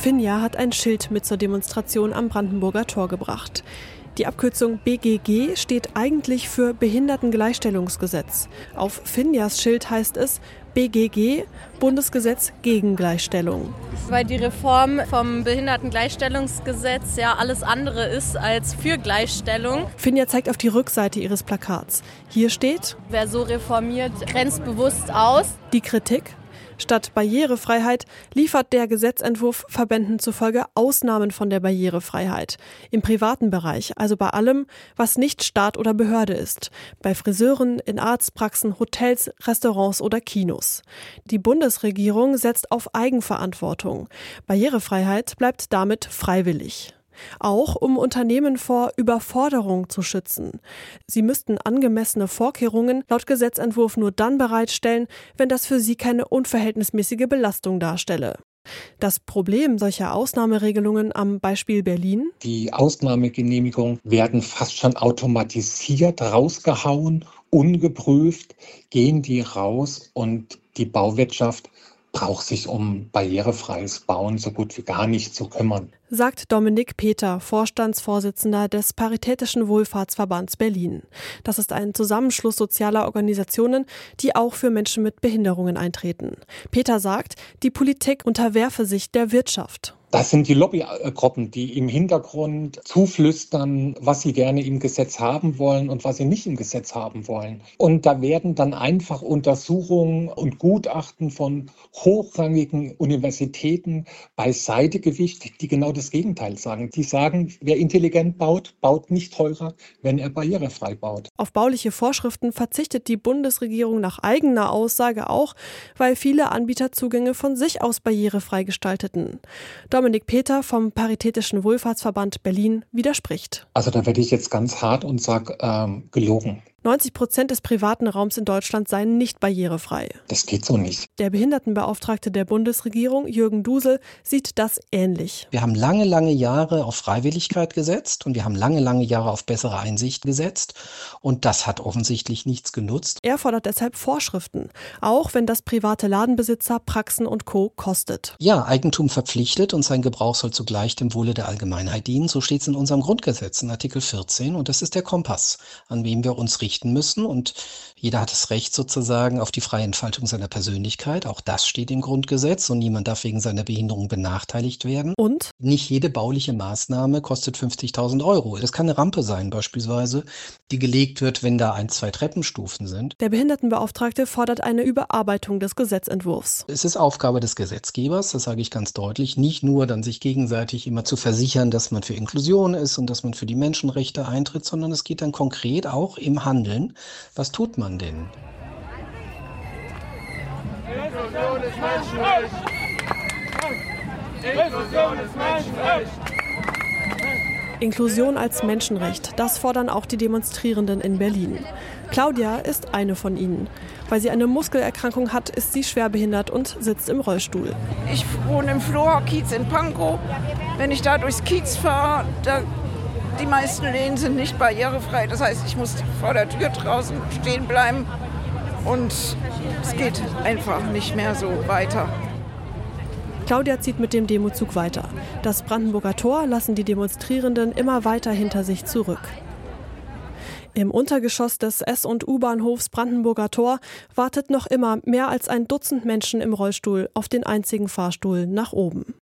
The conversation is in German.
Finja hat ein Schild mit zur Demonstration am Brandenburger Tor gebracht. Die Abkürzung BGG steht eigentlich für Behindertengleichstellungsgesetz. Auf Finjas Schild heißt es BGG, Bundesgesetz gegen Gleichstellung. Weil die Reform vom Behindertengleichstellungsgesetz ja alles andere ist als für Gleichstellung. Finja zeigt auf die Rückseite ihres Plakats. Hier steht: Wer so reformiert, grenzt bewusst aus. Die Kritik: Statt Barrierefreiheit liefert der Gesetzentwurf Verbänden zufolge Ausnahmen von der Barrierefreiheit. Im privaten Bereich, also bei allem, was nicht Staat oder Behörde ist. Bei Friseuren, in Arztpraxen, Hotels, Restaurants oder Kinos. Die Bundesregierung setzt auf Eigenverantwortung. Barrierefreiheit bleibt damit freiwillig. Auch um Unternehmen vor Überforderung zu schützen. Sie müssten angemessene Vorkehrungen laut Gesetzentwurf nur dann bereitstellen, wenn das für sie keine unverhältnismäßige Belastung darstelle. Das Problem solcher Ausnahmeregelungen am Beispiel Berlin: Die Ausnahmegenehmigungen werden fast schon automatisiert rausgehauen, ungeprüft, gehen die raus und die Bauwirtschaft braucht sich um barrierefreies Bauen so gut wie gar nicht zu kümmern, sagt Dominik Peter, Vorstandsvorsitzender des Paritätischen Wohlfahrtsverbands Berlin. Das ist ein Zusammenschluss sozialer Organisationen, die auch für Menschen mit Behinderungen eintreten. Peter sagt, die Politik unterwerfe sich der Wirtschaft. Das sind die Lobbygruppen, die im Hintergrund zuflüstern, was sie gerne im Gesetz haben wollen und was sie nicht im Gesetz haben wollen. Und da werden dann einfach Untersuchungen und Gutachten von hochrangigen Universitäten beiseite gewischt, die genau das Gegenteil sagen. Die sagen, wer intelligent baut, baut nicht teurer, wenn er barrierefrei baut. Auf bauliche Vorschriften verzichtet die Bundesregierung nach eigener Aussage auch, weil viele Anbieter Zugänge von sich aus barrierefrei gestalteten. Dominik Peter vom Paritätischen Wohlfahrtsverband Berlin widerspricht. Also da werde ich jetzt ganz hart und sage, gelogen. 90% des privaten Raums in Deutschland seien nicht barrierefrei. Das geht so nicht. Der Behindertenbeauftragte der Bundesregierung, Jürgen Dusel, sieht das ähnlich. Wir haben lange, lange Jahre auf Freiwilligkeit gesetzt und wir haben lange, lange Jahre auf bessere Einsicht gesetzt. Und das hat offensichtlich nichts genutzt. Er fordert deshalb Vorschriften, auch wenn das private Ladenbesitzer, Praxen und Co. kostet. Ja, Eigentum verpflichtet und sein Gebrauch soll zugleich dem Wohle der Allgemeinheit dienen. So steht es in unserem Grundgesetz in Artikel 14 und das ist der Kompass, an dem wir uns richten müssen, und jeder hat das Recht sozusagen auf die freie Entfaltung seiner Persönlichkeit. Auch das steht im Grundgesetz und niemand darf wegen seiner Behinderung benachteiligt werden. Und? Nicht jede bauliche Maßnahme kostet 50.000 Euro. Das kann eine Rampe sein beispielsweise, die gelegt wird, wenn da 1, 2 Treppenstufen sind. Der Behindertenbeauftragte fordert eine Überarbeitung des Gesetzentwurfs. Es ist Aufgabe des Gesetzgebers, das sage ich ganz deutlich, nicht nur dann sich gegenseitig immer zu versichern, dass man für Inklusion ist und dass man für die Menschenrechte eintritt, sondern es geht dann konkret auch im Handeln. Was tut man denn? Inklusion ist Menschenrecht! Inklusion ist Menschenrecht! Inklusion als Menschenrecht, das fordern auch die Demonstrierenden in Berlin. Claudia ist eine von ihnen. Weil sie eine Muskelerkrankung hat, ist sie schwerbehindert und sitzt im Rollstuhl. Ich wohne im Flora-Kiez in Pankow. Wenn ich da durchs Kiez fahre, die meisten Läden sind nicht barrierefrei. Das heißt, ich muss vor der Tür draußen stehen bleiben und es geht einfach nicht mehr so weiter. Claudia zieht mit dem Demozug weiter. Das Brandenburger Tor lassen die Demonstrierenden immer weiter hinter sich zurück. Im Untergeschoss des S- und U-Bahnhofs Brandenburger Tor wartet noch immer mehr als ein Dutzend Menschen im Rollstuhl auf den einzigen Fahrstuhl nach oben.